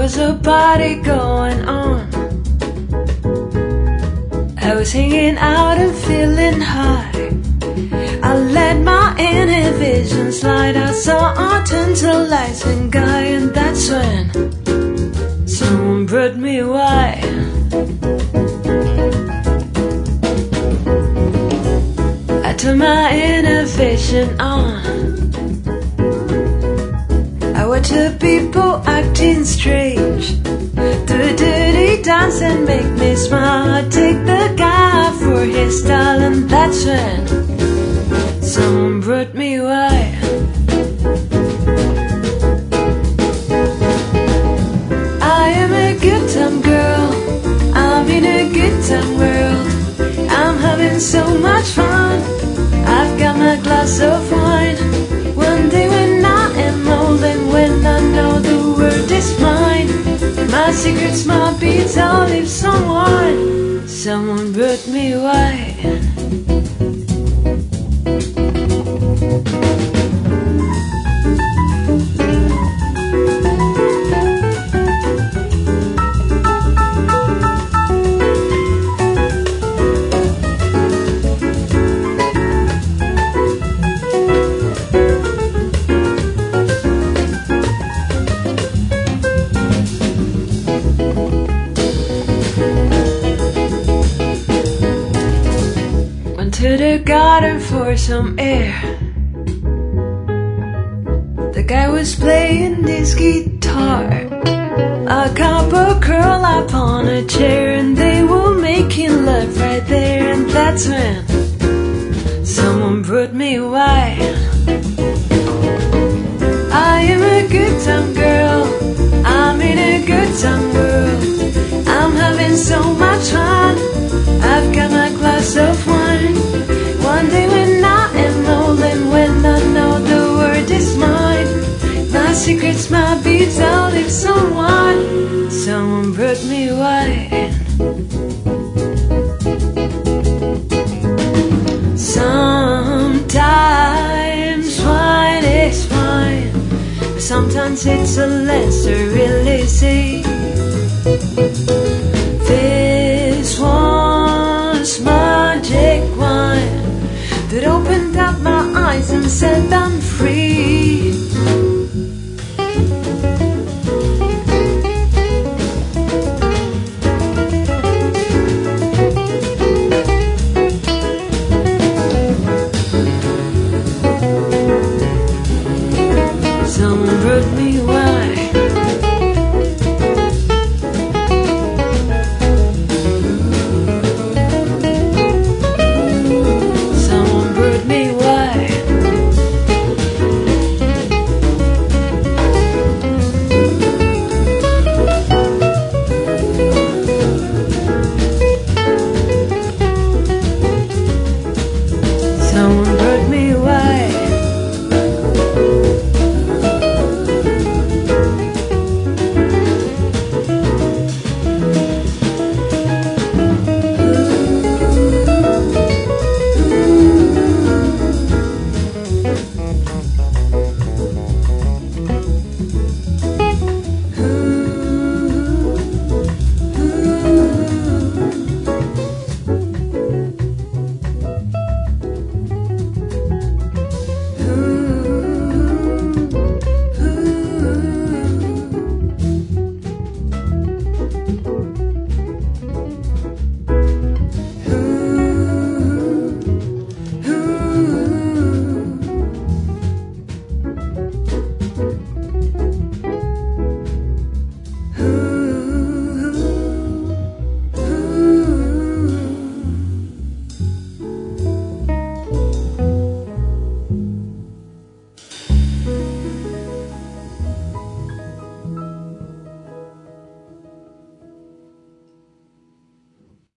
was a party going on. I was hanging out and feeling high. I let my inhibitions slide. I saw a tantalizing guy, and that's when someone brought me wine. I turned my inhibition on. I watch the people acting strange, do a dirty dance and make me smile. I take the guy for his style, and that's when someone brought me wine. I am a good time girl, I'm in a good time world. I'm having so much fun, I've got my glass of wine. One day when I am old and when I know the world is mine, my secrets, my beats, I'll leave someone brought me wine. To the garden for some air. The guy was playing his guitar. A couple curled up on a chair, and they were making love right there. And that's when someone brought me wine. I am a good time girl, I'm in a good time world. I'm having so much fun, I've got my glass of wine. One day when I am old and when I know the world is mine, my secrets, my beats, I'll leave someone brought me wine. Sometimes wine is fine, but sometimes it's a lesser